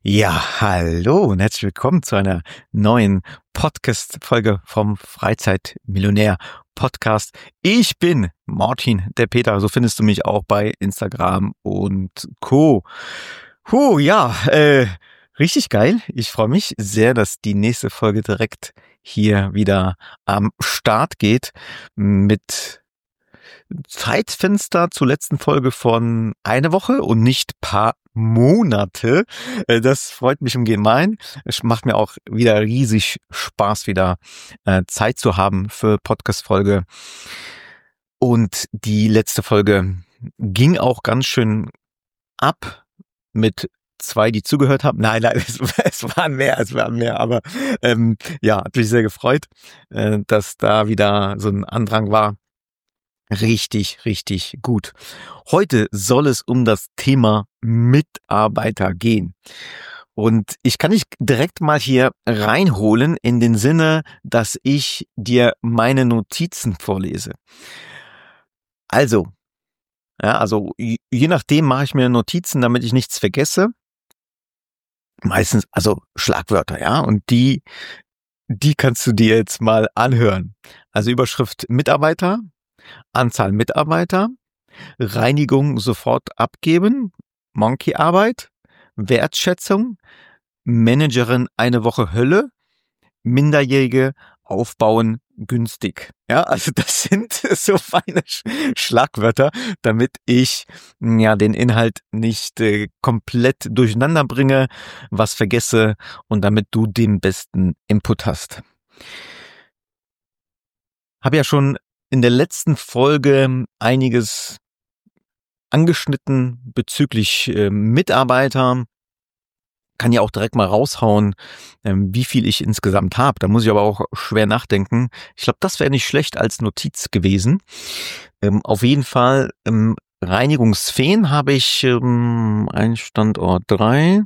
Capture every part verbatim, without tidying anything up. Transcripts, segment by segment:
Ja, hallo und herzlich willkommen zu einer neuen Podcast-Folge vom Freizeitmillionär-Podcast. Ich bin Martin, der Peter, so findest du mich auch bei Instagram und Co. Huh, ja, äh, richtig geil. Ich freue mich sehr, dass die nächste Folge direkt hier wieder am Start geht mit Zeitfenster zur letzten Folge von eine Woche und nicht paar Monate. Das freut mich ungemein. Es macht mir auch wieder riesig Spaß, wieder äh, Zeit zu haben für Podcast-Folge. Und die letzte Folge ging auch ganz schön ab mit zwei, die zugehört haben. Nein, nein, es, es waren mehr, es waren mehr. Aber ähm, ja, hat mich sehr gefreut, äh, dass da wieder so ein Andrang war. Richtig, richtig gut. Heute soll es um das Thema Mitarbeiter gehen. Und ich kann dich direkt mal hier reinholen in den Sinne, dass ich dir meine Notizen vorlese. Also, ja, also je nachdem mache ich mir Notizen, damit ich nichts vergesse. Meistens, also Schlagwörter, ja, und die, die kannst du dir jetzt mal anhören. Also Überschrift Mitarbeiter. Anzahl Mitarbeiter, Reinigung sofort abgeben, Monkey-Arbeit, Wertschätzung, Managerin eine Woche Hölle, Minderjährige aufbauen günstig. Ja, also das sind so feine Schlagwörter, damit ich ja den Inhalt nicht äh, komplett durcheinander bringe, was vergesse und damit du den besten Input hast. Habe ja schon in der letzten Folge einiges angeschnitten bezüglich äh, Mitarbeiter. Kann ja auch direkt mal raushauen, ähm, wie viel ich insgesamt habe. Da muss ich aber auch schwer nachdenken. Ich glaube, das wäre nicht schlecht als Notiz gewesen. Ähm, auf jeden Fall ähm, Reinigungsfeen habe ich ähm, ein Standort drei,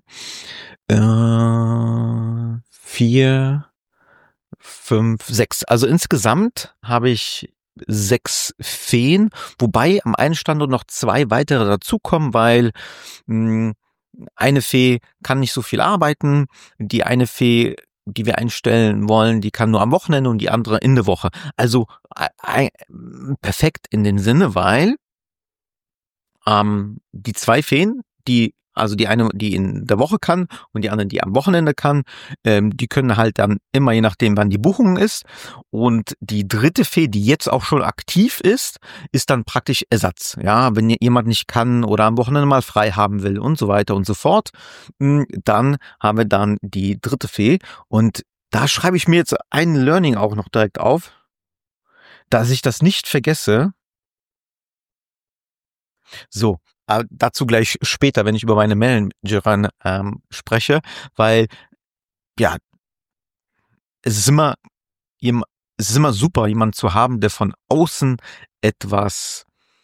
äh, vier, fünf, sechs. Also insgesamt habe ich sechs Feen, wobei am einen Standort noch zwei weitere dazukommen, weil mh, eine Fee kann nicht so viel arbeiten. Die eine Fee, die wir einstellen wollen, die kann nur am Wochenende und die andere in der Woche. Also äh, perfekt in dem Sinne, weil ähm, die zwei Feen, die also die eine, die in der Woche kann und die andere, die am Wochenende kann, ähm, die können halt dann immer, je nachdem, wann die Buchung ist. Und die dritte Fee, die jetzt auch schon aktiv ist, ist dann praktisch Ersatz. Ja, wenn jemand nicht kann oder am Wochenende mal frei haben will und so weiter und so fort, dann haben wir dann die dritte Fee. Und da schreibe ich mir jetzt ein Learning auch noch direkt auf, dass ich das nicht vergesse. So, äh, dazu gleich später, wenn ich über meine Managerin ähm, spreche, weil ja, es ist immer jem- es ist immer super, jemanden zu haben, der von außen etwas,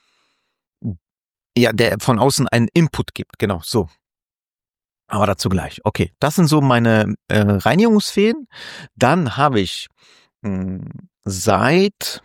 ja, der von außen einen Input gibt. Genau, so. Aber dazu gleich. Okay, das sind so meine äh, Reinigungsfeen. Dann habe ich mh, seit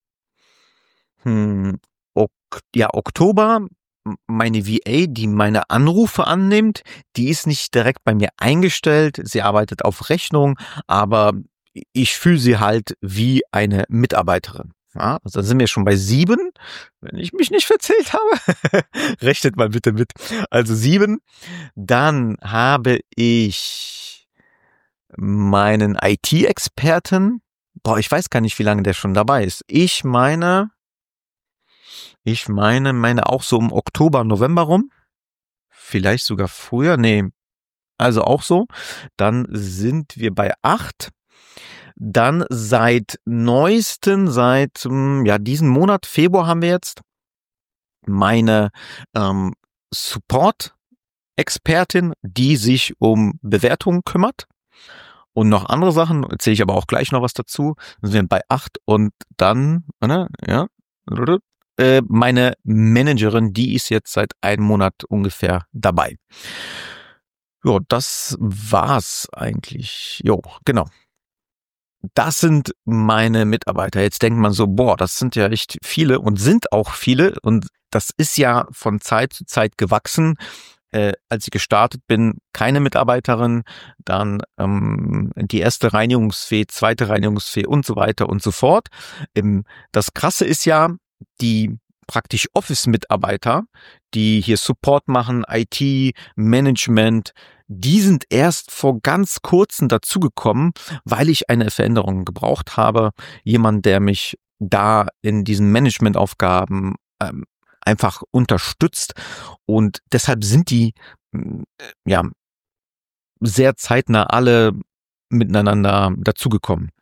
hm, ok ja, Oktober meine V A, die meine Anrufe annimmt, die ist nicht direkt bei mir eingestellt. Sie arbeitet auf Rechnung, aber ich fühle sie halt wie eine Mitarbeiterin. Ja, also dann sind wir schon bei sieben, wenn ich mich nicht verzählt habe. Rechnet mal bitte mit. Also sieben. Dann habe ich meinen I T-Experten. Boah, ich weiß gar nicht, wie lange der schon dabei ist. Ich meine, ich meine, meine auch so um Oktober, November rum. Vielleicht sogar früher. Nee, also auch so. Dann sind wir bei acht. Dann seit neuesten, seit ja diesen Monat, Februar haben wir jetzt, meine ähm, Support-Expertin, die sich um Bewertungen kümmert. Und noch andere Sachen, erzähle ich aber auch gleich noch was dazu. Dann sind wir bei acht und dann, ne, ja, äh, meine Managerin, die ist jetzt seit einem Monat ungefähr dabei. Ja, das war's eigentlich. Jo, genau. Das sind meine Mitarbeiter. Jetzt denkt man so, boah, das sind ja echt viele und sind auch viele und das ist ja von Zeit zu Zeit gewachsen. äh, als ich gestartet bin, keine Mitarbeiterin, dann ähm, die erste Reinigungsfee, zweite Reinigungsfee und so weiter und so fort. Ähm, das Krasse ist ja, die praktisch Office-Mitarbeiter, die hier Support machen, I T, Management, die sind erst vor ganz kurzem dazugekommen, weil ich eine Veränderung gebraucht habe. Jemand, der mich da in diesen Managementaufgaben ähm, einfach unterstützt. Und deshalb sind die äh, ja sehr zeitnah alle miteinander dazugekommen.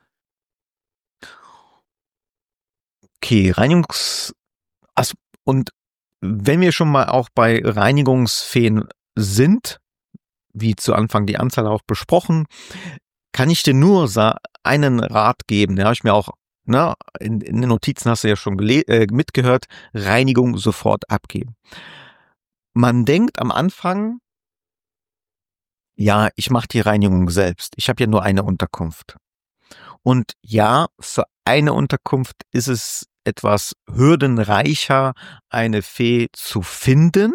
Okay, Reinigungs... Also, und wenn wir schon mal auch bei Reinigungsfeen sind, wie zu Anfang die Anzahl auch besprochen, kann ich dir nur sa- einen Rat geben. Den habe ich mir auch, ne, in, in den Notizen hast du ja schon gele- äh, mitgehört, Reinigung sofort abgeben. Man denkt am Anfang, ja, ich mache die Reinigung selbst. Ich habe ja nur eine Unterkunft. Und ja, für eine Unterkunft ist es etwas hürdenreicher, eine Fee zu finden,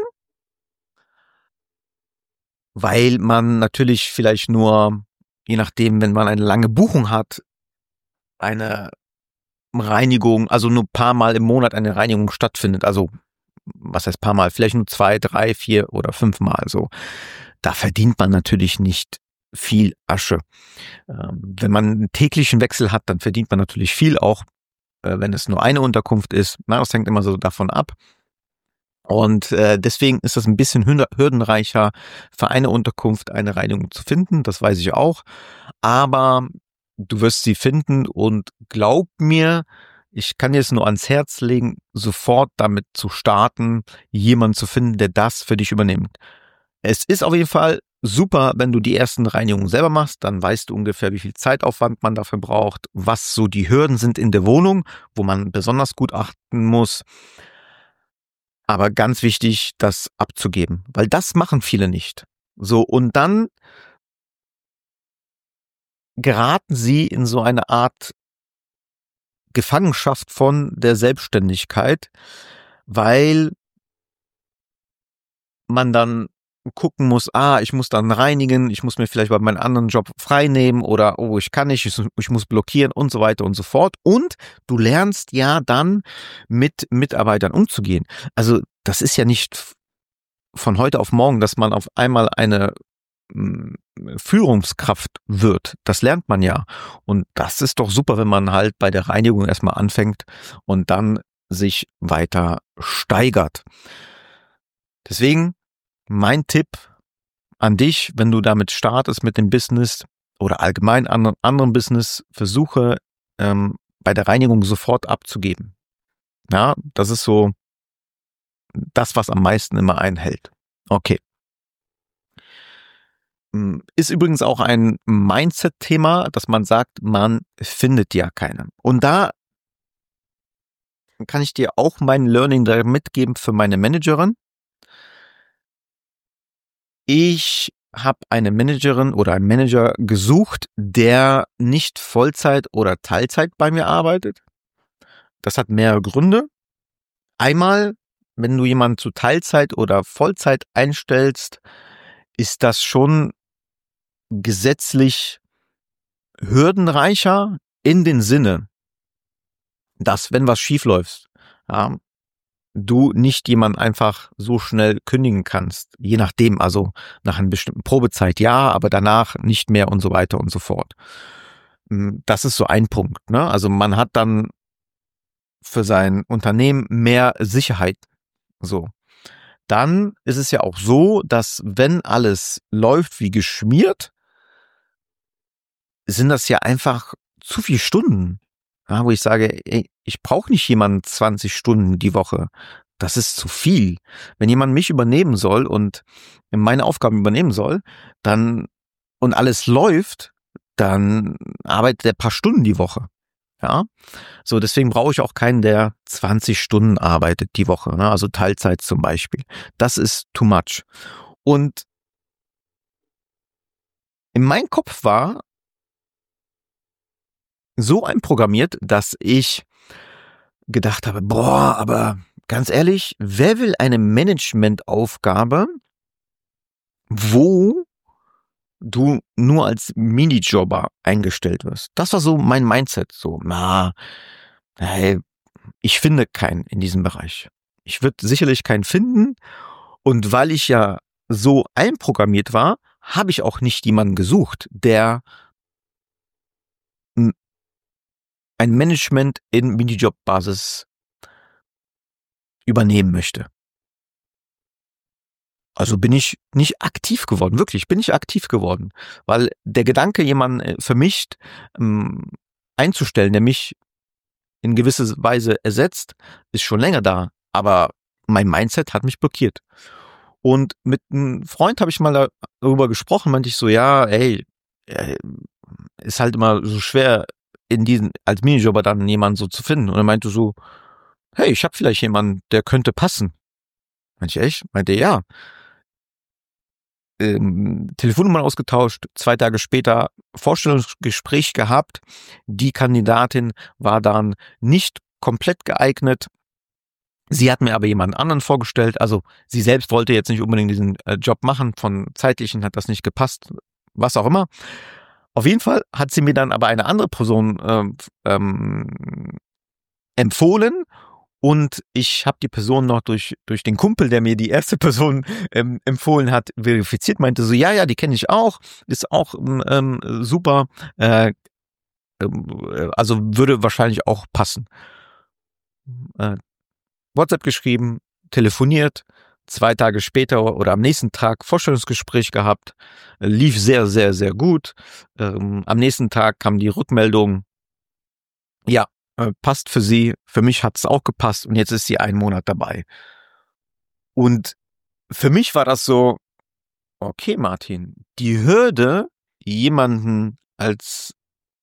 weil man natürlich vielleicht nur, je nachdem, wenn man eine lange Buchung hat, eine Reinigung, also nur ein paar Mal im Monat eine Reinigung stattfindet. Also, was heißt paar Mal? Vielleicht nur zwei, drei, vier oder fünf Mal so. Da verdient man natürlich nicht viel Asche. Ähm, wenn man einen täglichen Wechsel hat, dann verdient man natürlich viel, auch äh, wenn es nur eine Unterkunft ist. Na, das hängt immer so davon ab. Und äh, deswegen ist es ein bisschen hürdenreicher, für eine Unterkunft eine Reinigung zu finden. Das weiß ich auch. Aber du wirst sie finden und glaub mir, ich kann dir es nur ans Herz legen, sofort damit zu starten, jemanden zu finden, der das für dich übernimmt. Es ist auf jeden Fall super, wenn du die ersten Reinigungen selber machst, dann weißt du ungefähr, wie viel Zeitaufwand man dafür braucht, was so die Hürden sind in der Wohnung, wo man besonders gut achten muss. Aber ganz wichtig, das abzugeben, weil das machen viele nicht. So, und dann geraten sie in so eine Art Gefangenschaft von der Selbstständigkeit, weil man dann gucken muss, ah, ich muss dann reinigen, ich muss mir vielleicht bei meinem anderen Job frei nehmen oder oh, ich kann nicht, ich, ich muss blockieren und so weiter und so fort. Und du lernst ja dann mit Mitarbeitern umzugehen. Also das ist ja nicht von heute auf morgen, dass man auf einmal eine mh, Führungskraft wird. Das lernt man ja. Und das ist doch super, wenn man halt bei der Reinigung erstmal anfängt und dann sich weiter steigert. Deswegen mein Tipp an dich, wenn du damit startest mit dem Business oder allgemein anderen, anderen Business, versuche ähm, bei der Reinigung sofort abzugeben. Ja, das ist so das, was am meisten immer einhält. Okay. Ist übrigens auch ein Mindset-Thema, dass man sagt, man findet ja keine. Und da kann ich dir auch mein Learning da mitgeben für meine Managerin. Ich habe eine Managerin oder einen Manager gesucht, der nicht Vollzeit oder Teilzeit bei mir arbeitet. Das hat mehrere Gründe. Einmal, wenn du jemanden zu Teilzeit oder Vollzeit einstellst, ist das schon gesetzlich hürdenreicher in den Sinne, dass wenn was schief läuft, ja, du nicht jemanden einfach so schnell kündigen kannst. Je nachdem, also nach einer bestimmten Probezeit ja, aber danach nicht mehr und so weiter und so fort. Das ist so ein Punkt, ne? Also man hat dann für sein Unternehmen mehr Sicherheit. So. Dann ist es ja auch so, dass wenn alles läuft wie geschmiert, sind das ja einfach zu viele Stunden. Ja, wo ich sage, ey, ich brauche nicht jemanden zwanzig Stunden die Woche. Das ist zu viel. Wenn jemand mich übernehmen soll und meine Aufgaben übernehmen soll, dann und alles läuft, dann arbeitet er ein paar Stunden die Woche. Ja, so deswegen brauche ich auch keinen, der zwanzig Stunden arbeitet die Woche, ne? Also Teilzeit zum Beispiel. Das ist too much. Und in meinem Kopf war so einprogrammiert, dass ich gedacht habe, boah, aber ganz ehrlich, wer will eine Managementaufgabe wo du nur als Minijobber eingestellt wirst. Das war so mein Mindset. So, na, hey, ich finde keinen in diesem Bereich. Ich würde sicherlich keinen finden. Und weil ich ja so einprogrammiert war, habe ich auch nicht jemanden gesucht, der ein Management in Minijob-Basis übernehmen möchte. Also bin ich nicht aktiv geworden, wirklich, bin ich aktiv geworden, weil der Gedanke, jemanden für mich ähm, einzustellen, der mich in gewisser Weise ersetzt, ist schon länger da, aber mein Mindset hat mich blockiert. Und mit einem Freund habe ich mal darüber gesprochen, meinte ich so, ja, ey, ist halt immer so schwer, in diesen als Minijobber dann jemanden so zu finden. Und er meinte so, hey, ich habe vielleicht jemanden, der könnte passen. Meinte ich, echt? Meinte er, ja. Ähm, Telefonnummern ausgetauscht, zwei Tage später Vorstellungsgespräch gehabt. Die Kandidatin war dann nicht komplett geeignet. Sie hat mir aber jemanden anderen vorgestellt. Also sie selbst wollte jetzt nicht unbedingt diesen äh, Job machen. Von zeitlichen hat das nicht gepasst. Was auch immer. Auf jeden Fall hat sie mir dann aber eine andere Person ähm, ähm, empfohlen. Und ich habe die Person noch durch durch den Kumpel, der mir die erste Person ähm, empfohlen hat, verifiziert, meinte so, ja, ja, die kenne ich auch, ist auch ähm, super, äh, äh, also würde wahrscheinlich auch passen. Äh, WhatsApp geschrieben, telefoniert, zwei Tage später oder am nächsten Tag Vorstellungsgespräch gehabt, äh, lief sehr, sehr, sehr gut. Ähm, am nächsten Tag kam die Rückmeldung, ja, äh, passt für sie, für mich hat es auch gepasst und jetzt ist sie einen Monat dabei. Und für mich war das so, okay, Martin, die Hürde, jemanden als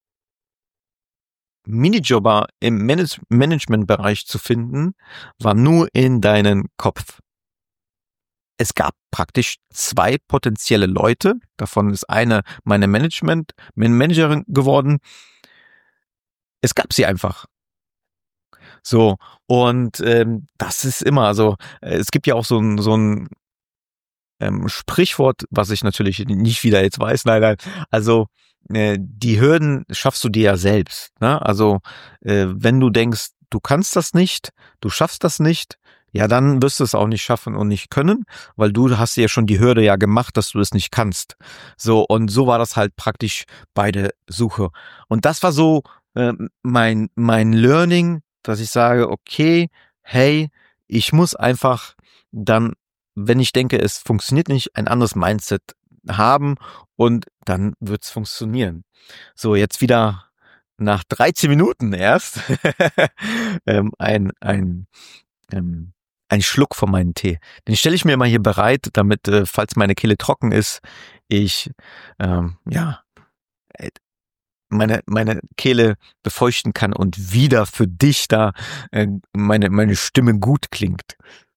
Minijobber im Manage- Managementbereich zu finden, war nur in deinem Kopf. Es gab praktisch zwei potenzielle Leute, davon ist eine meine Management, meine Managerin geworden. Es gab sie einfach. So, und ähm, das ist immer so, äh, es gibt ja auch so ein, so ein ähm, Sprichwort, was ich natürlich nicht wieder jetzt weiß, nein, nein, also äh, die Hürden schaffst du dir ja selbst, ne? Also äh, wenn du denkst, du kannst das nicht, du schaffst das nicht, ja, dann wirst du es auch nicht schaffen und nicht können, weil du hast ja schon die Hürde ja gemacht, dass du es nicht kannst. So, und so war das halt praktisch bei der Suche. Und das war so äh, mein, mein Learning, dass ich sage, okay, hey, ich muss einfach dann, wenn ich denke, es funktioniert nicht, ein anderes Mindset haben und dann wird's funktionieren. So, jetzt wieder nach dreizehn Minuten erst ähm, ein, ein, ähm, ein Schluck von meinem Tee. Den stelle ich mir mal hier bereit, damit, äh, falls meine Kehle trocken ist, ich ähm, ja äh, meine meine Kehle befeuchten kann und wieder für dich da äh, meine meine Stimme gut klingt.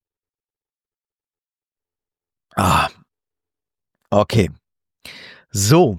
Ah, okay. So,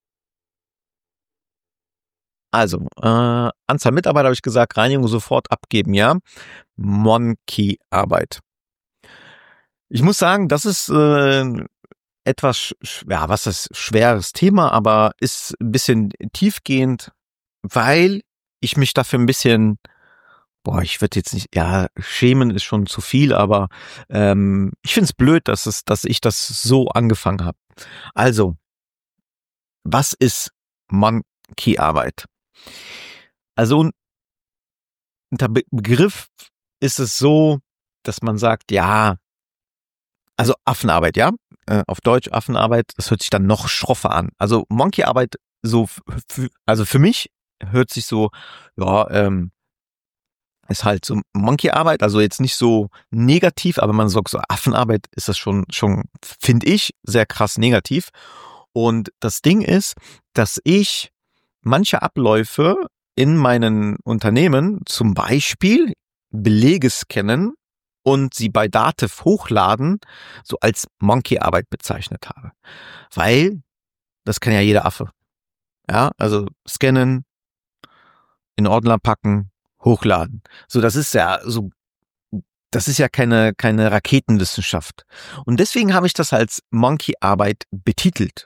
also äh, Anzahl Mitarbeiter habe ich gesagt, Reinigung sofort abgeben, ja. Monkey-Arbeit. Ich muss sagen, das ist äh, etwas, ja, was ist schweres Thema, aber ist ein bisschen tiefgehend, weil ich mich dafür ein bisschen, boah, ich würde jetzt nicht, ja, schämen ist schon zu viel, aber ähm, ich finde es blöd, dass es, dass ich das so angefangen habe. Also, was ist Monkey-Arbeit? Also unter Begriff ist es so, dass man sagt, ja, also Affenarbeit, ja, äh, auf Deutsch Affenarbeit, das hört sich dann noch schroffer an. Also Monkeyarbeit, so, also für mich hört sich so, ja, ähm, ist halt so Monkeyarbeit, also jetzt nicht so negativ, aber man sagt so Affenarbeit ist das schon, schon, finde ich, sehr krass negativ. Und das Ding ist, dass ich manche Abläufe in meinen Unternehmen, zum Beispiel Belege scannen und sie bei Dativ hochladen, so als Monkey-Arbeit bezeichnet habe. Weil das kann ja jeder Affe. Ja, also scannen, in Ordner packen, hochladen. So, das ist ja so das ist ja keine, keine Raketenwissenschaft. Und deswegen habe ich das als Monkey-Arbeit betitelt.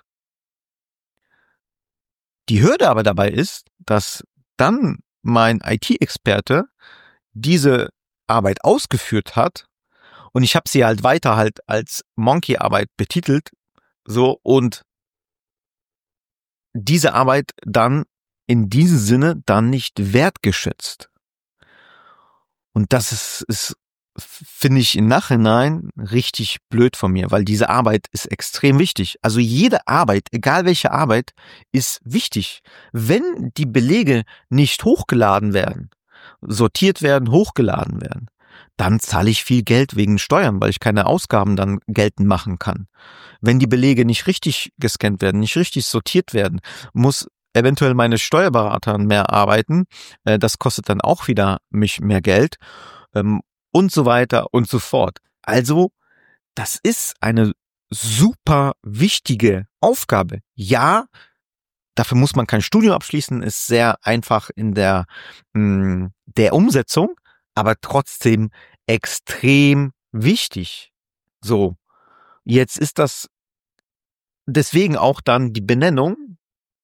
Die Hürde aber dabei ist, dass dann mein I T-Experte diese Arbeit ausgeführt hat und ich habe sie halt weiter halt als Monkey-Arbeit betitelt, so, und diese Arbeit dann in diesem Sinne dann nicht wertgeschätzt. Und das ist, ist finde ich im Nachhinein richtig blöd von mir, weil diese Arbeit ist extrem wichtig. Also jede Arbeit, egal welche Arbeit, ist wichtig. Wenn die Belege nicht hochgeladen werden, sortiert werden, hochgeladen werden, dann zahle ich viel Geld wegen Steuern, weil ich keine Ausgaben dann geltend machen kann. Wenn die Belege nicht richtig gescannt werden, nicht richtig sortiert werden, muss eventuell meine Steuerberater mehr arbeiten. Das kostet dann auch wieder mich mehr Geld. Und so weiter und so fort. Also, das ist eine super wichtige Aufgabe. Ja, dafür muss man kein Studium abschließen, ist sehr einfach in der, mh, der Umsetzung, aber trotzdem extrem wichtig. So, jetzt ist das deswegen auch dann die Benennung,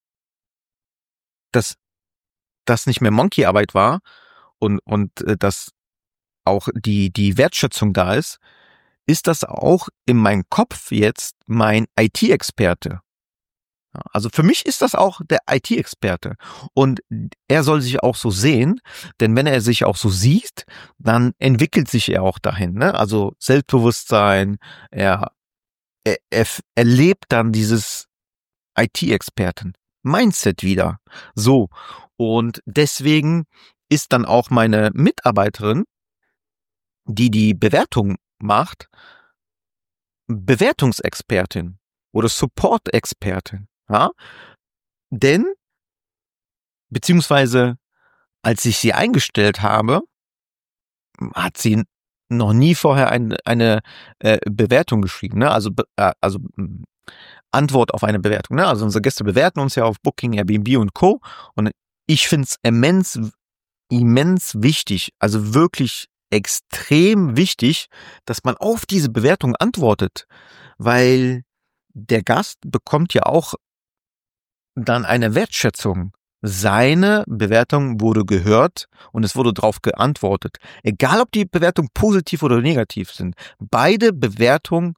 dass das nicht mehr Monkey-Arbeit war und, und äh, dass auch die, die Wertschätzung da ist, ist das auch in meinem Kopf jetzt mein I T-Experte. Also für mich ist das auch der I T-Experte und er soll sich auch so sehen, denn wenn er sich auch so sieht, dann entwickelt sich er auch dahin, ne? Also Selbstbewusstsein, er, er, er erlebt dann dieses I T-Experten-Mindset wieder. So, und deswegen ist dann auch meine Mitarbeiterin, die die Bewertung macht, Bewertungsexpertin oder Support-Expertin. Ja? Denn, beziehungsweise als ich sie eingestellt habe, hat sie noch nie vorher ein, eine äh, Bewertung geschrieben. Ne? Also, äh, also mh, Antwort auf eine Bewertung. Ne? Also unsere Gäste bewerten uns ja auf Booking, Airbnb und Co. Und ich finde es immens, immens wichtig, also wirklich extrem wichtig, dass man auf diese Bewertung antwortet, weil der Gast bekommt ja auch dann eine Wertschätzung. Seine Bewertung wurde gehört und es wurde darauf geantwortet. Egal, ob die Bewertungen positiv oder negativ sind. Beide Bewertungen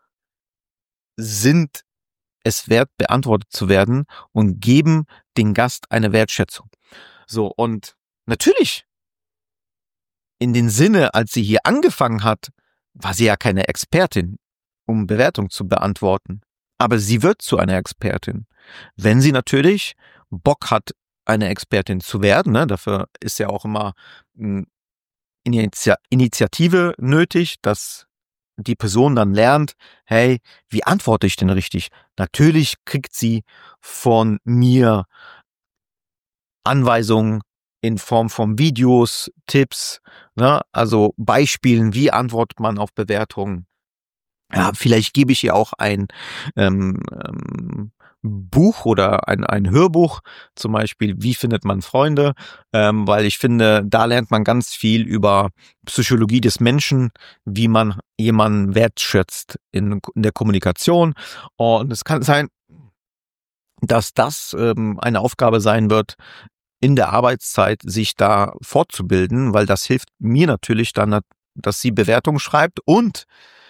sind es wert, beantwortet zu werden und geben den Gast eine Wertschätzung. So, und natürlich in den Sinne, als sie hier angefangen hat, war sie ja keine Expertin, um Bewertung zu beantworten. Aber sie wird zu einer Expertin. Wenn sie natürlich Bock hat, eine Expertin zu werden, ne, dafür ist ja auch immer eine Initi- Initiative nötig, dass die Person dann lernt, hey, wie antworte ich denn richtig? Natürlich kriegt sie von mir Anweisungen in Form von Videos, Tipps, ne, also Beispielen, wie antwortet man auf Bewertungen. Ja, vielleicht gebe ich ihr auch ein ähm, ähm, Buch oder ein, ein Hörbuch, zum Beispiel, wie findet man Freunde, ähm, weil ich finde, da lernt man ganz viel über Psychologie des Menschen, wie man jemanden wertschätzt in, in der Kommunikation. Und es kann sein, dass das ähm, eine Aufgabe sein wird, in der Arbeitszeit sich da fortzubilden, weil das hilft mir natürlich dann, dass sie Bewertungen schreibt und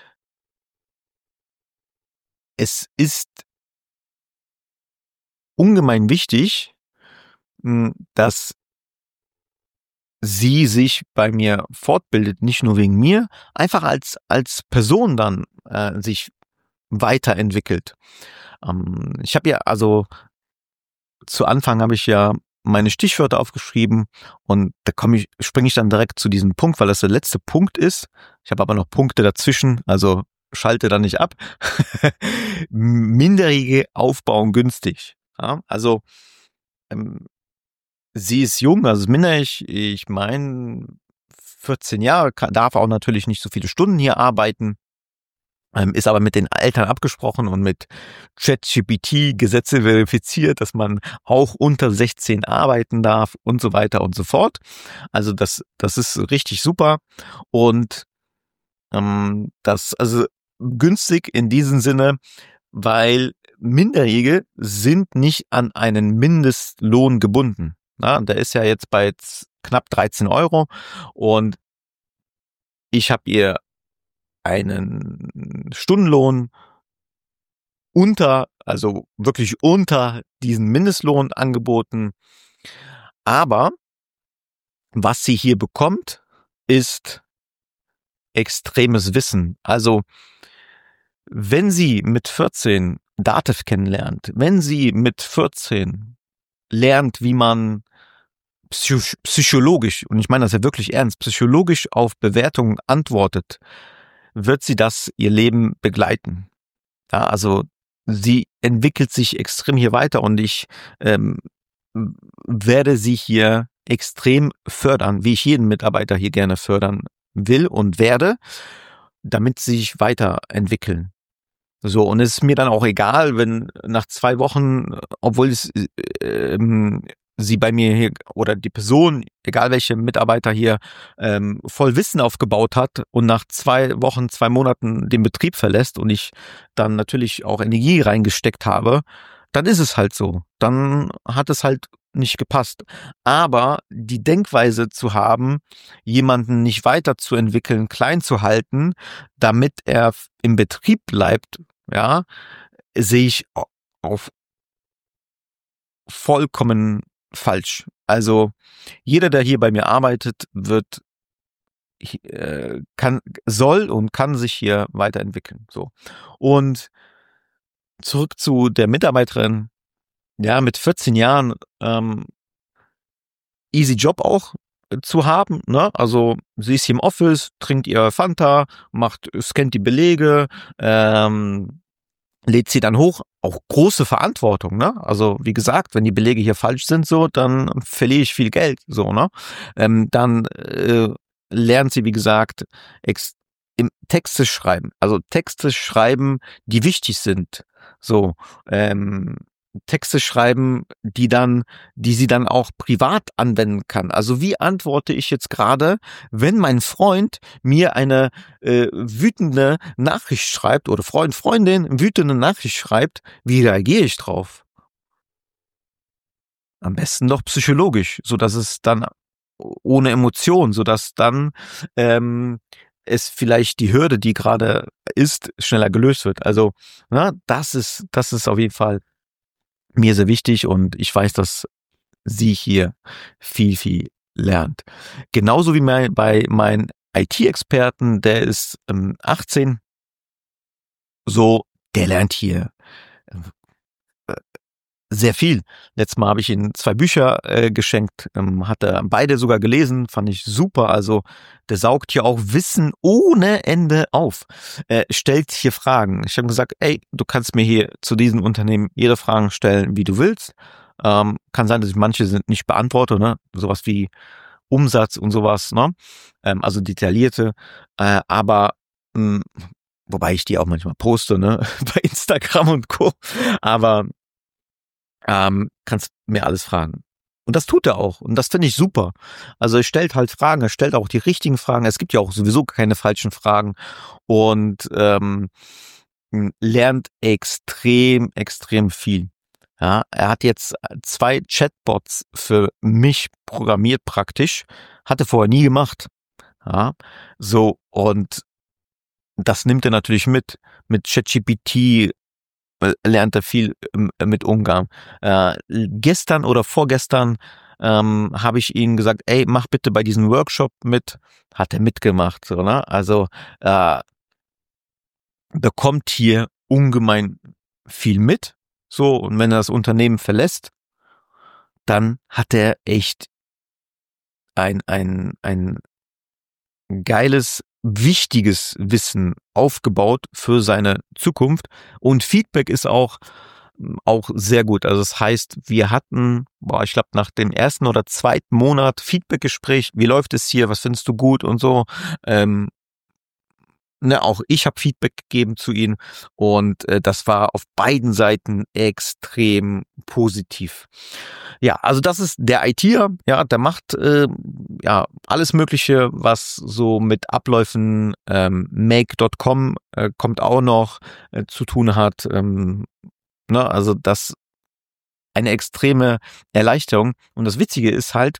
es ist ungemein wichtig, dass sie sich bei mir fortbildet, nicht nur wegen mir, einfach als, als Person dann äh, sich weiterentwickelt. Ähm, ich habe ja, also zu Anfang habe ich ja meine Stichwörter aufgeschrieben und da komme ich, springe ich dann direkt zu diesem Punkt, weil das der letzte Punkt ist. Ich habe aber noch Punkte dazwischen, also schalte da nicht ab. Minderjährige aufbauen günstig. Ja, also ähm, sie ist jung, also ist minderjährig. Ich meine, vierzehn Jahre, kann, darf auch natürlich nicht so viele Stunden hier arbeiten. Ähm, ist aber mit den Eltern abgesprochen und mit ChatGPT Gesetze verifiziert, dass man auch unter sechzehn arbeiten darf und so weiter und so fort. Also das, das ist richtig super. Und Ähm, das also günstig in diesem Sinne, weil Minderjährige sind nicht an einen Mindestlohn gebunden. Na, der ist ja jetzt bei z- knapp dreizehn Euro und ich habe ihr einen Stundenlohn unter, also wirklich unter diesen Mindestlohn angeboten. Aber was sie hier bekommt, ist extremes Wissen. Also wenn sie mit vierzehn Datev kennenlernt, wenn sie mit vierzehn lernt, wie man psych- psychologisch, und ich meine das ja wirklich ernst, psychologisch auf Bewertungen antwortet, wird sie das ihr Leben begleiten. Ja, also sie entwickelt sich extrem hier weiter und ich ähm, werde sie hier extrem fördern, wie ich jeden Mitarbeiter hier gerne fördern will und werde, damit sie sich weiterentwickeln. So, und es ist mir dann auch egal, wenn nach zwei Wochen, obwohl es äh, ähm, sie bei mir hier oder die Person, egal welche Mitarbeiter hier, ähm, voll Wissen aufgebaut hat und nach zwei Wochen, zwei Monaten den Betrieb verlässt und ich dann natürlich auch Energie reingesteckt habe, dann ist es halt so. Dann hat es halt nicht gepasst. Aber die Denkweise zu haben, jemanden nicht weiterzuentwickeln, klein zu halten, damit er im Betrieb bleibt, ja, sehe ich auf vollkommen falsch. Also jeder, der hier bei mir arbeitet, wird äh, kann soll und kann sich hier weiterentwickeln. So. Und zurück zu der Mitarbeiterin. Ja, mit vierzehn Jahren ähm, easy Job auch äh, zu haben, ne? Also sie ist hier im Office, trinkt ihr Fanta, macht, scannt die Belege, ähm, lädt sie dann hoch, auch große Verantwortung, ne? Also wie gesagt, wenn die Belege hier falsch sind, so, dann verliere ich viel Geld, so, ne? Ähm, dann äh, lernt sie, wie gesagt, ex im Texte schreiben, also Texte schreiben, die wichtig sind, so, ähm, Texte schreiben, die dann, die sie dann auch privat anwenden kann. Also wie antworte ich jetzt gerade, wenn mein Freund mir eine äh, wütende Nachricht schreibt oder Freund, Freundin wütende Nachricht schreibt, wie reagiere ich drauf? Am besten doch psychologisch, so dass es dann ohne Emotion, so dass dann ähm, es vielleicht die Hürde, die gerade ist, schneller gelöst wird. Also, na, das ist, das ist auf jeden Fall mir sehr wichtig und ich weiß, dass sie hier viel, viel lernt. Genauso wie mein, bei meinen I T-Experten, der ist ähm, achtzehn, so, der lernt hier äh, sehr viel. Letztes Mal habe ich ihm zwei Bücher äh, geschenkt, ähm, hat er beide sogar gelesen, fand ich super. Also der saugt hier auch Wissen ohne Ende auf. Er stellt hier Fragen. Ich habe gesagt, ey, du kannst mir hier zu diesem Unternehmen jede Frage stellen, wie du willst. Ähm, kann sein, dass ich manche sind nicht beantworte, ne? Sowas wie Umsatz und sowas, ne? Ähm, also detaillierte, äh, aber mh, wobei ich die auch manchmal poste, ne? Bei Instagram und Co. Aber ähm, kannst mir alles fragen. Und das tut er auch. Und das finde ich super. Also er stellt halt Fragen, er stellt auch die richtigen Fragen. Es gibt ja auch sowieso keine falschen Fragen. Und ähm, lernt extrem, extrem viel. Ja, er hat jetzt zwei Chatbots für mich programmiert praktisch. Hatte vorher nie gemacht. Ja, so. Und das nimmt er natürlich mit. Mit ChatGPT äh, lernt er viel ähm, mit Umgang. Äh, gestern oder vorgestern ähm, habe ich ihm gesagt, ey, mach bitte bei diesem Workshop mit. Hat er mitgemacht, so, ne? Also äh, bekommt hier ungemein viel mit. So, und wenn er das Unternehmen verlässt, dann hat er echt ein, ein, ein geiles, wichtiges Wissen aufgebaut für seine Zukunft. Und Feedback ist auch auch sehr gut. Also das heißt, wir hatten, boah, ich glaube, nach dem ersten oder zweiten Monat Feedbackgespräch, wie läuft es hier, was findest du gut und so. Ähm, ne, auch ich habe Feedback gegeben zu ihnen und äh, das war auf beiden Seiten extrem positiv. Ja, also das ist der I T er, ja, der macht äh, ja alles Mögliche, was so mit Abläufen ähm, make Punkt com äh, kommt auch noch äh, zu tun hat. Ähm, ne, also das eine extreme Erleichterung. Und das Witzige ist halt,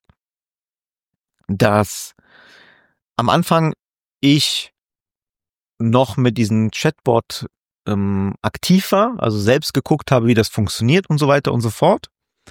dass am Anfang ich noch mit diesem Chatbot ähm, aktiv war, also selbst geguckt habe, wie das funktioniert und so weiter und so fort.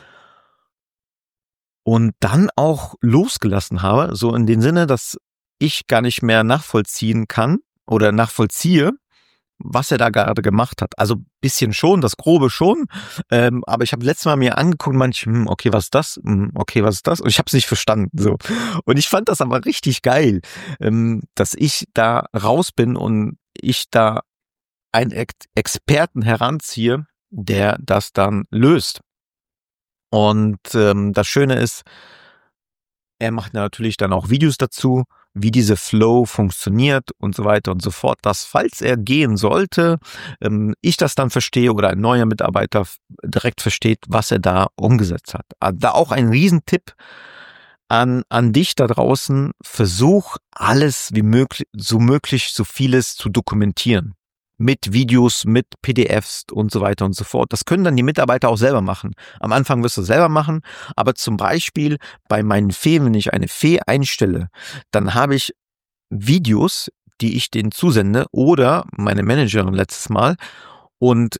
Und dann auch losgelassen habe, so in dem Sinne, dass ich gar nicht mehr nachvollziehen kann oder nachvollziehe, was er da gerade gemacht hat. Also bisschen schon, das Grobe schon, ähm, aber ich habe letztes Mal mir angeguckt, manch, hm, okay, was ist das? Hm, okay, was ist das? Und ich habe es nicht verstanden. So. Und ich fand das aber richtig geil, ähm, dass ich da raus bin und ich da einen Ex- Experten heranziehe, der das dann löst. Und ähm, das Schöne ist, er macht natürlich dann auch Videos dazu, wie diese Flow funktioniert und so weiter und so fort, dass falls er gehen sollte, ähm, ich das dann verstehe oder ein neuer Mitarbeiter f- direkt versteht, was er da umgesetzt hat. Also da auch ein Riesentipp an, an dich da draußen, versuch alles wie möglich, so möglich, so vieles zu dokumentieren. Mit Videos, mit P D Fs und so weiter und so fort. Das können dann die Mitarbeiter auch selber machen. Am Anfang wirst du selber machen, aber zum Beispiel bei meinen Feen, wenn ich eine Fee einstelle, dann habe ich Videos, die ich denen zusende oder meine Managerin letztes Mal und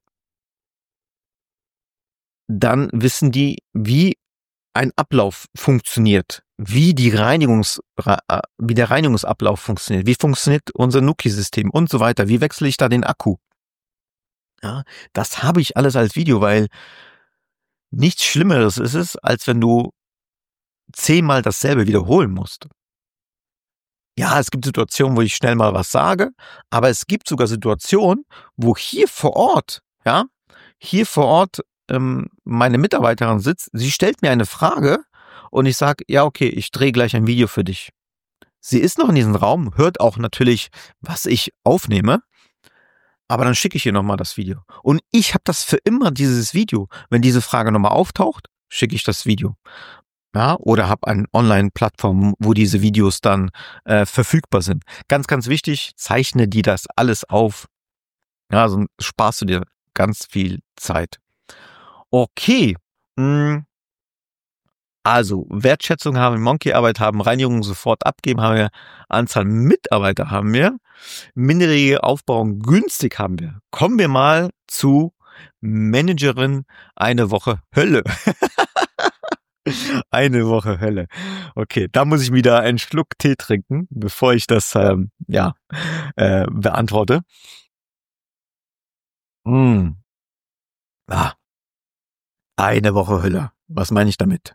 dann wissen die, wie ein Ablauf funktioniert, wie die Reinigungs, äh, wie der Reinigungsablauf funktioniert, wie funktioniert unser Nuki-System und so weiter, wie wechsle ich da den Akku. Ja, das habe ich alles als Video, weil nichts Schlimmeres ist es, als wenn du zehnmal dasselbe wiederholen musst. Ja, es gibt Situationen, wo ich schnell mal was sage, aber es gibt sogar Situationen, wo hier vor Ort, ja, hier vor Ort ähm, meine Mitarbeiterin sitzt, sie stellt mir eine Frage und ich sage, ja, okay, ich drehe gleich ein Video für dich. Sie ist noch in diesem Raum, hört auch natürlich, was ich aufnehme, aber dann schicke ich ihr nochmal das Video. Und ich habe das für immer, dieses Video. Wenn diese Frage nochmal auftaucht, schicke ich das Video. Ja, oder habe eine Online-Plattform, wo diese Videos dann äh, verfügbar sind. Ganz, ganz wichtig, zeichne dir das alles auf. Ja, also sparst du dir ganz viel Zeit. Okay. Mh, also, Wertschätzung haben wir, Monkey-Arbeit haben, Reinigung sofort abgeben haben wir, Anzahl Mitarbeiter haben wir, minderjährige Aufbauung günstig haben wir. Kommen wir mal zu Managerin eine Woche Hölle. Eine Woche Hölle. Okay, da muss ich wieder einen Schluck Tee trinken, bevor ich das ähm, ja äh, beantworte. Mm. Ah, eine Woche Hölle. Was meine ich damit?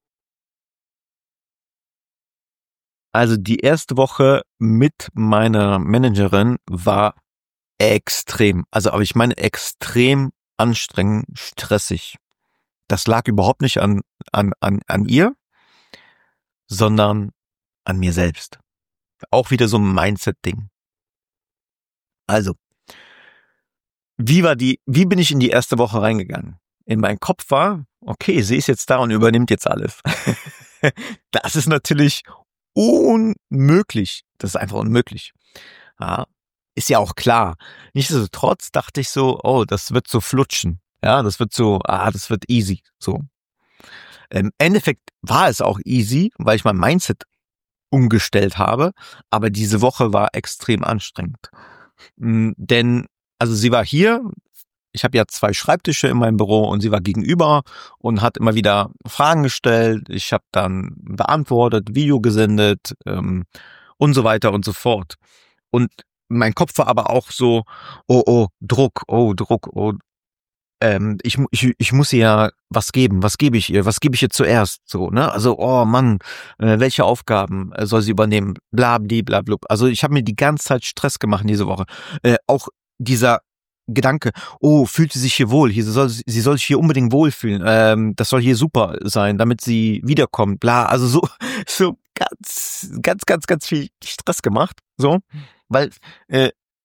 Also die erste Woche mit meiner Managerin war extrem. Also, aber ich meine extrem anstrengend, stressig. Das lag überhaupt nicht an, an, an, an ihr, sondern an mir selbst. Auch wieder so ein Mindset-Ding. Also, wie war die, wie bin ich in die erste Woche reingegangen? In meinem Kopf war, okay, sie ist jetzt da und übernimmt jetzt alles. Das ist natürlich unmöglich. Das ist einfach unmöglich. Ja, ist ja auch klar. Nichtsdestotrotz dachte ich so, oh, das wird so flutschen. Ja, das wird so, ah, das wird easy. So. Im Endeffekt war es auch easy, weil ich mein Mindset umgestellt habe, aber diese Woche war extrem anstrengend. Denn, also sie war hier, ich habe ja zwei Schreibtische in meinem Büro und sie war gegenüber und hat immer wieder Fragen gestellt. Ich habe dann beantwortet, Video gesendet ähm, und so weiter und so fort. Und mein Kopf war aber auch so, oh, oh, Druck, oh, Druck, oh, ähm, ich, ich, ich muss ihr ja was geben. Was gebe ich ihr? Was gebe ich ihr zuerst? So, ne? Also, oh Mann, äh, welche Aufgaben äh, soll sie übernehmen? Blabli, blablub. Also ich habe mir die ganze Zeit Stress gemacht diese Woche. Äh, auch dieser Gedanke, oh, fühlt sie sich hier wohl? Hier, sie, soll, sie soll sich hier unbedingt wohlfühlen. Ähm, das soll hier super sein, damit sie wiederkommt. Bla, also so, so ganz, ganz, ganz, ganz viel Stress gemacht. So, weil äh,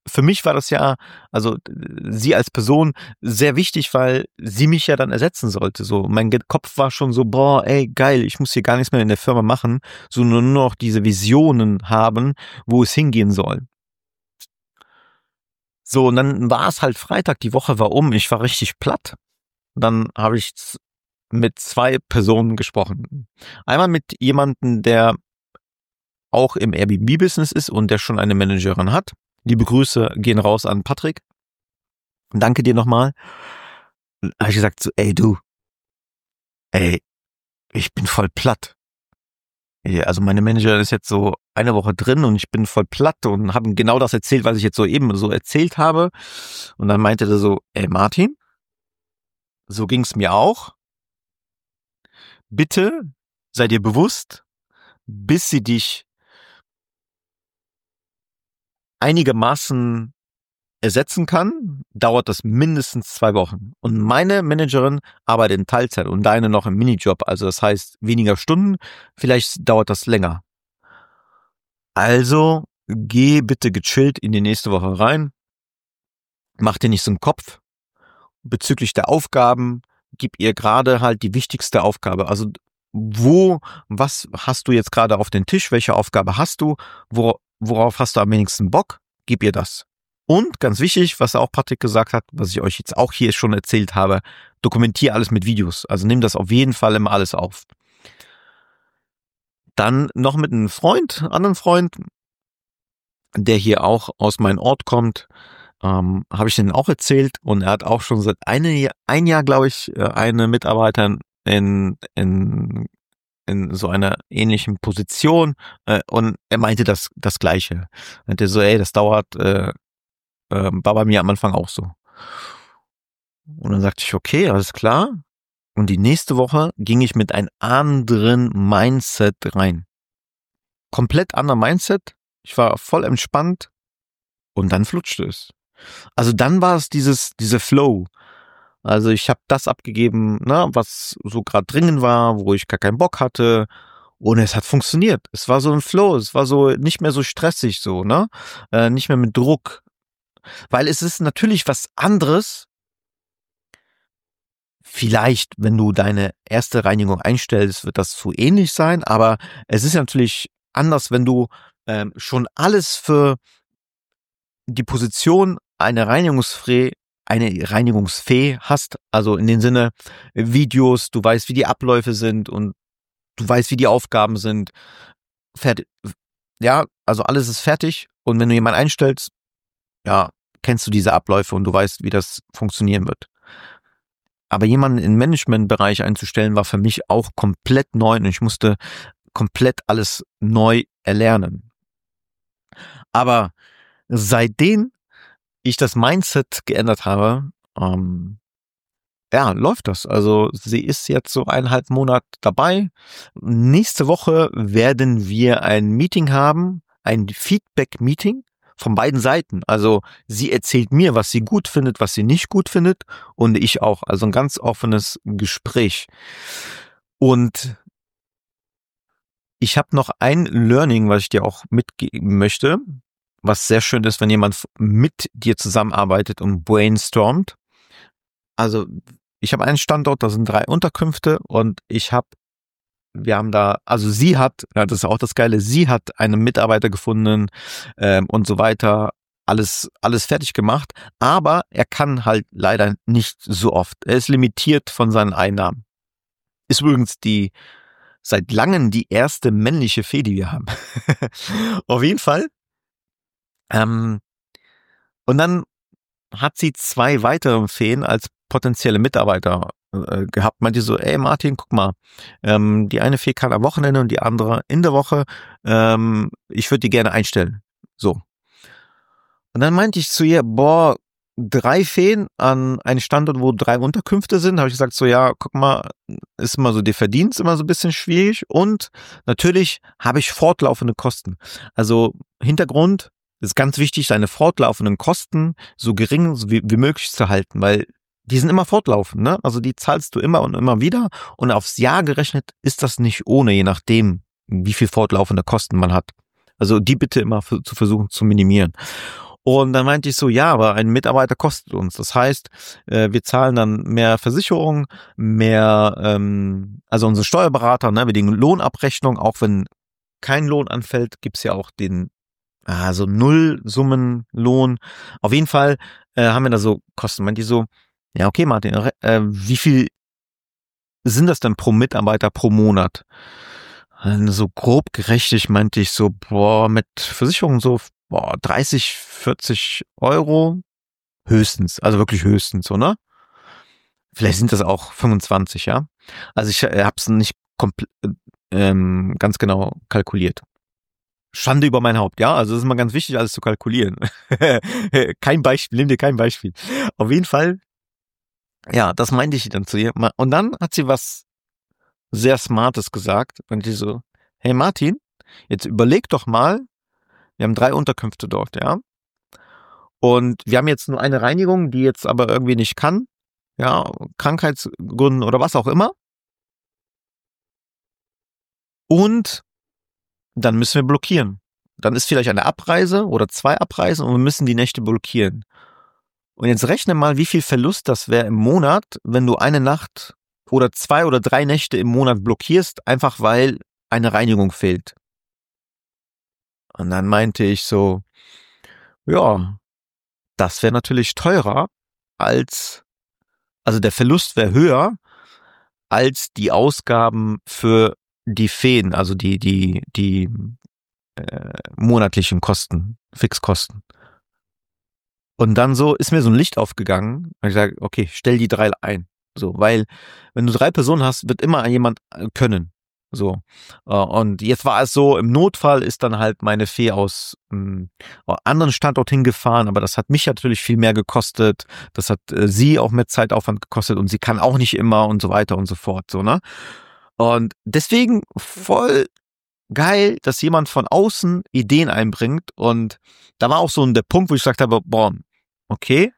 für mich war das ja, also sie als Person sehr wichtig, weil sie mich ja dann ersetzen sollte. So, mein Kopf war schon so, boah, ey, geil, ich muss hier gar nichts mehr in der Firma machen, so nur noch diese Visionen haben, wo es hingehen soll. So, und dann war es halt Freitag, die Woche war um, ich war richtig platt. Dann habe ich mit zwei Personen gesprochen. Einmal mit jemandem, der auch im Airbnb-Business ist und der schon eine Managerin hat. Liebe Grüße gehen raus an Patrick. Danke dir nochmal. Da habe ich gesagt so, ey du, ey, ich bin voll platt. Also meine Managerin ist jetzt so eine Woche drin und ich bin voll platt und habe genau das erzählt, was ich jetzt so eben so erzählt habe. Und dann meinte er so, ey Martin, so ging's mir auch. Bitte sei dir bewusst, bis sie dich einigermaßen ersetzen kann, dauert das mindestens zwei Wochen. Und meine Managerin arbeitet in Teilzeit und deine noch im Minijob. Also das heißt weniger Stunden, vielleicht dauert das länger. Also geh bitte gechillt in die nächste Woche rein. Mach dir nicht so einen Kopf bezüglich der Aufgaben. Gib ihr gerade halt die wichtigste Aufgabe. Also wo, was hast du jetzt gerade auf den Tisch? Welche Aufgabe hast du? Wor- worauf hast du am wenigsten Bock? Gib ihr das. Und ganz wichtig, was auch Patrick gesagt hat, was ich euch jetzt auch hier schon erzählt habe, dokumentiere alles mit Videos. Also nimm das auf jeden Fall immer alles auf. Dann noch mit einem Freund, anderen Freund, der hier auch aus meinem Ort kommt, ähm, habe ich denen auch erzählt und er hat auch schon seit eine, ein Jahr, glaube ich, eine Mitarbeiterin in, in, in so einer ähnlichen Position äh, und er meinte das, das Gleiche. Er meinte so, ey, das dauert, äh, äh, war bei mir am Anfang auch so. Und dann sagte ich, okay, alles klar. Und die nächste Woche ging ich mit einem anderen Mindset rein. Komplett anderer Mindset. Ich war voll entspannt und dann flutschte es. Also dann war es dieses, diese Flow. Also ich habe das abgegeben, ne, was so gerade dringend war, wo ich gar keinen Bock hatte. Und es hat funktioniert. Es war so ein Flow. Es war so nicht mehr so stressig, so, ne, äh, nicht mehr mit Druck. Weil es ist natürlich was anderes. Vielleicht, wenn du deine erste Reinigung einstellst, wird das so ähnlich sein. Aber es ist natürlich anders, wenn du ähm, schon alles für die Position eine Reinigungsfree, eine Reinigungsfee hast, also in dem Sinne Videos, du weißt, wie die Abläufe sind und du weißt, wie die Aufgaben sind. Fertig. Ja, also alles ist fertig und wenn du jemanden einstellst, ja, kennst du diese Abläufe und du weißt, wie das funktionieren wird. Aber jemanden im Managementbereich einzustellen, war für mich auch komplett neu und ich musste komplett alles neu erlernen. Aber seitdem ich das Mindset geändert habe, ähm, ja, läuft das. Also sie ist jetzt so eineinhalb Monate dabei. Nächste Woche werden wir ein Meeting haben, ein Feedback-Meeting von beiden Seiten. Also sie erzählt mir, was sie gut findet, was sie nicht gut findet und ich auch. Also ein ganz offenes Gespräch. Und ich habe noch ein Learning, was ich dir auch mitgeben möchte, was sehr schön ist, wenn jemand mit dir zusammenarbeitet und brainstormt. Also ich habe einen Standort, da sind drei Unterkünfte und ich habe, wir haben da, also sie hat, ja, das ist auch das Geile, sie hat einen Mitarbeiter gefunden ähm, und so weiter, alles, alles fertig gemacht, aber er kann halt leider nicht so oft. Er ist limitiert von seinen Einnahmen. Ist übrigens die seit langem die erste männliche Fee, die wir haben. Auf jeden Fall. Ähm, und dann hat sie zwei weitere Feen als potenzielle Mitarbeiter äh, gehabt. Meinte so, ey Martin, guck mal, ähm, die eine Fee kann am Wochenende und die andere in der Woche. Ähm, ich würde die gerne einstellen. So. Und dann meinte ich zu ihr, boah, drei Feen an einen Standort, wo drei Unterkünfte sind, habe ich gesagt, so ja, guck mal, ist immer so, der Verdienst immer so ein bisschen schwierig und natürlich habe ich fortlaufende Kosten. Also Hintergrund ist ganz wichtig, seine fortlaufenden Kosten so gering wie, wie möglich zu halten, weil die sind immer fortlaufend, ne? Also die zahlst du immer und immer wieder und aufs Jahr gerechnet ist das nicht ohne, je nachdem, wie viel fortlaufende Kosten man hat. Also die bitte immer für, zu versuchen zu minimieren. Und dann meinte ich so, ja, aber ein Mitarbeiter kostet uns. Das heißt, äh, wir zahlen dann mehr Versicherung, mehr, ähm, also unsere Steuerberater, ne, wir die Lohnabrechnung, auch wenn kein Lohn anfällt, gibt's ja auch den, also Nullsummenlohn. Auf jeden Fall äh, haben wir da so Kosten. Meinte ich so, ja, okay, Martin, äh, wie viel sind das denn pro Mitarbeiter pro Monat? Und so grob gerechnet meinte ich so, boah, mit Versicherung so, boah, dreißig, vierzig Euro höchstens, also wirklich höchstens, so, ne? Vielleicht sind das auch fünfundzwanzig, ja? Also ich äh, hab's nicht komplett, ähm, ganz genau kalkuliert. Schande über mein Haupt, ja? Also es ist immer ganz wichtig, alles zu kalkulieren. Kein Beispiel, nimm dir kein Beispiel. Auf jeden Fall, ja, das meinte ich dann zu ihr. Und dann hat sie was sehr Smartes gesagt. Und die so, hey Martin, jetzt überleg doch mal, wir haben drei Unterkünfte dort, ja? Und wir haben jetzt nur eine Reinigung, die jetzt aber irgendwie nicht kann, ja, Krankheitsgründen oder was auch immer. Und dann müssen wir blockieren. Dann ist vielleicht eine Abreise oder zwei Abreisen und wir müssen die Nächte blockieren. Und jetzt rechne mal, wie viel Verlust das wäre im Monat, wenn du eine Nacht oder zwei oder drei Nächte im Monat blockierst, einfach weil eine Reinigung fehlt. Und dann meinte ich so, ja, das wäre natürlich teurer als, also der Verlust wäre höher als die Ausgaben für die Feen, also die, die, die äh, monatlichen Kosten, Fixkosten. Und dann so ist mir so ein Licht aufgegangen. Und ich sage, okay, stell die drei ein. So, weil wenn du drei Personen hast, wird immer jemand können. So. Und jetzt war es so, im Notfall ist dann halt meine Fee aus einem anderen Standort hingefahren, aber das hat mich natürlich viel mehr gekostet. Das hat äh, sie auch mehr Zeitaufwand gekostet und sie kann auch nicht immer und so weiter und so fort. So, ne? Und deswegen voll geil, dass jemand von außen Ideen einbringt. Und da war auch so der Punkt, wo ich gesagt habe, boah, okay,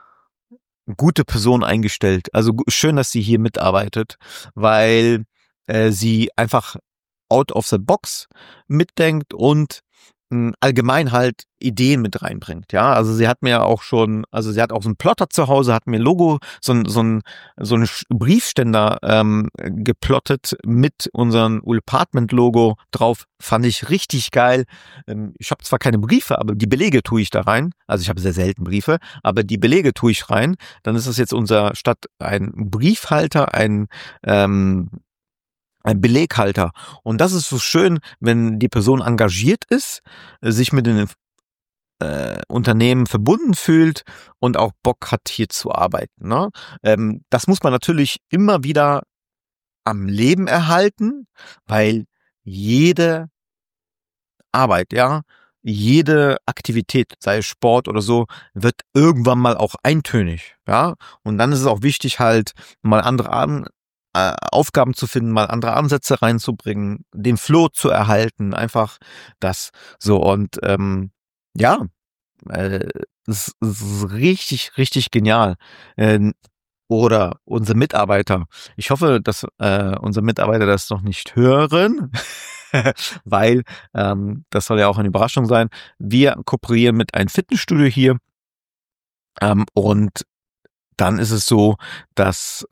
gute Person eingestellt. Also schön, dass sie hier mitarbeitet, weil äh, sie einfach out of the box mitdenkt und mh, allgemein halt Ideen mit reinbringt. Ja, also sie hat mir auch schon, also sie hat auch so einen Plotter zu Hause, hat mir ein Logo, so ein so ein so ein Briefständer ähm, geplottet mit unserem Apartment-Logo drauf. Fand ich richtig geil. Ähm, ich habe zwar keine Briefe, aber die Belege tue ich da rein. Also ich habe sehr selten Briefe, aber die Belege tue ich rein. Dann ist es jetzt unser statt ein Briefhalter, ein ähm, ein Beleghalter. Und das ist so schön, wenn die Person engagiert ist, sich mit den äh, Unternehmen verbunden fühlt und auch Bock hat, hier zu arbeiten. Ne? Ähm, das muss man natürlich immer wieder am Leben erhalten, weil jede Arbeit, ja, jede Aktivität, sei es Sport oder so, wird irgendwann mal auch eintönig, ja. Und dann ist es auch wichtig, halt mal andere An äh, Aufgaben zu finden, mal andere Ansätze reinzubringen, den Flow zu erhalten, einfach das so. Und ähm, ja, äh, es ist richtig, richtig genial. Äh, oder unsere Mitarbeiter. Ich hoffe, dass äh, unsere Mitarbeiter das noch nicht hören, weil ähm, das soll ja auch eine Überraschung sein. Wir kooperieren mit einem Fitnessstudio hier ähm, und dann ist es so, dass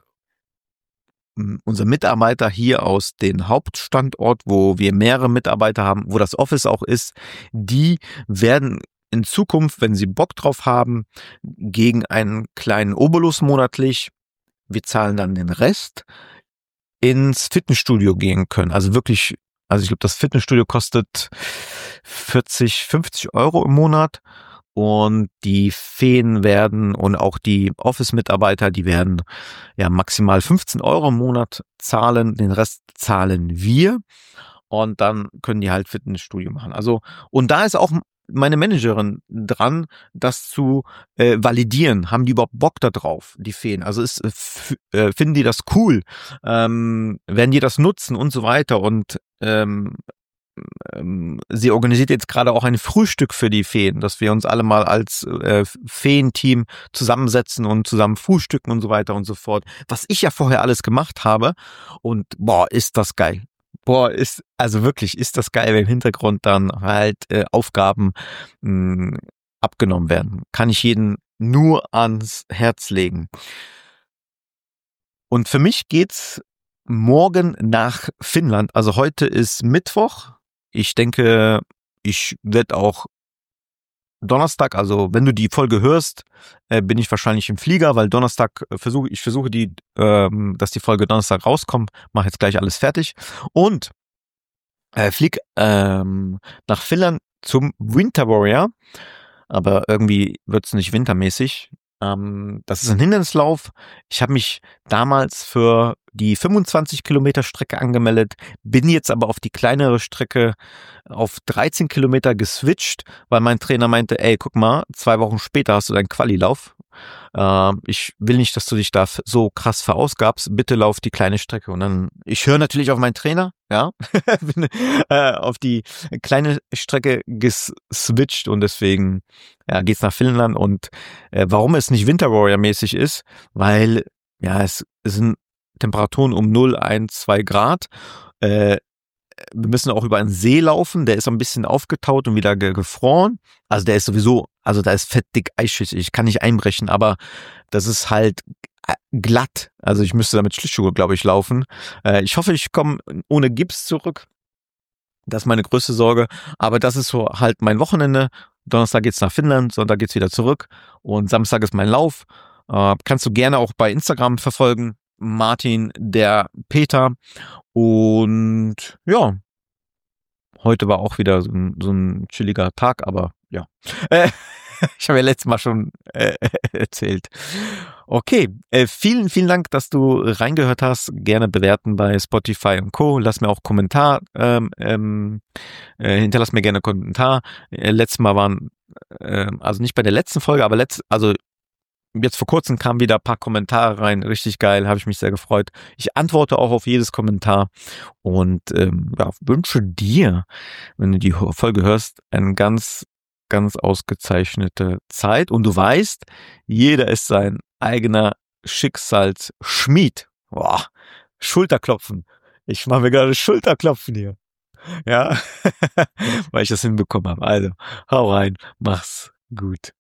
mh, unser Mitarbeiter hier aus dem Hauptstandort, wo wir mehrere Mitarbeiter haben, wo das Office auch ist, die werden in Zukunft, wenn sie Bock drauf haben, gegen einen kleinen Obolus monatlich, wir zahlen dann den Rest, ins Fitnessstudio gehen können. Also wirklich, also ich glaube, das Fitnessstudio kostet vierzig, fünfzig Euro im Monat und die Feen werden und auch die Office-Mitarbeiter, die werden ja maximal fünfzehn Euro im Monat zahlen, den Rest zahlen wir und dann können die halt Fitnessstudio machen. Also, und da ist auch meine Managerin dran, das zu äh, validieren. Haben die überhaupt Bock da drauf, die Feen? Also ist, f- äh, finden die das cool? Ähm, werden die das nutzen und so weiter? Und ähm, ähm, sie organisiert jetzt gerade auch ein Frühstück für die Feen, dass wir uns alle mal als äh, Feenteam zusammensetzen und zusammen frühstücken und so weiter und so fort. Was ich ja vorher alles gemacht habe. Und boah, ist das geil. Boah, ist, also wirklich, ist das geil, wenn im Hintergrund dann halt äh, Aufgaben mh, abgenommen werden. Kann ich jeden nur ans Herz legen. Und für mich geht's morgen nach Finnland. Also heute ist Mittwoch. Ich denke, ich werde auch Donnerstag, also wenn du die Folge hörst, äh, bin ich wahrscheinlich im Flieger, weil Donnerstag äh, versuche ich versuche die, ähm, dass die Folge Donnerstag rauskommt. Mache jetzt gleich alles fertig und äh, flieg ähm, nach Finnland zum Winter Warrior. Aber irgendwie wird's nicht wintermäßig. Ähm, das ist ein Hindernislauf. Ich habe mich damals für die fünfundzwanzig Kilometer Strecke angemeldet, bin jetzt aber auf die kleinere Strecke auf dreizehn Kilometer geswitcht, weil mein Trainer meinte, ey, guck mal, zwei Wochen später hast du deinen Quali-Lauf. Äh, ich will nicht, dass du dich da so krass verausgabst. Bitte lauf die kleine Strecke. Und dann, ich höre natürlich auf meinen Trainer, ja, bin äh, auf die kleine Strecke geswitcht und deswegen ja, geht's nach Finnland. Und äh, warum es nicht Winter Warrior mäßig ist, weil ja, es, es sind Temperaturen um null, eins, zwei Grad. Äh, wir müssen auch über einen See laufen, der ist so ein bisschen aufgetaut und wieder ge- gefroren. Also der ist sowieso, also da ist fett dick eisschüssig, ich kann nicht einbrechen, aber das ist halt äh, glatt. Also ich müsste damit Schlittschuhe, glaube ich, laufen. Äh, ich hoffe, ich komme ohne Gips zurück. Das ist meine größte Sorge. Aber das ist so halt mein Wochenende. Donnerstag geht's nach Finnland, Sonntag geht's wieder zurück und Samstag ist mein Lauf. Äh, kannst du gerne auch bei Instagram verfolgen. Martin, der Peter. Und ja, heute war auch wieder so ein, so ein chilliger Tag, aber ja. Äh, ich habe ja letztes Mal schon äh, erzählt. Okay, äh, vielen, vielen Dank, dass du reingehört hast. Gerne bewerten bei Spotify und Co. Lass mir auch Kommentar, ähm, ähm, äh, hinterlass mir gerne einen Kommentar. Äh, letztes Mal waren, äh, also nicht bei der letzten Folge, aber letzt, also jetzt vor kurzem kamen wieder ein paar Kommentare rein. Richtig geil, habe ich mich sehr gefreut. Ich antworte auch auf jedes Kommentar und ähm, ja, wünsche dir, wenn du die Folge hörst, eine ganz, ganz ausgezeichnete Zeit. Und du weißt, jeder ist sein eigener Schicksalsschmied. Boah, Schulterklopfen. Ich mache mir gerade Schulterklopfen hier. Ja, weil ich das hinbekommen habe. Also, hau rein, mach's gut.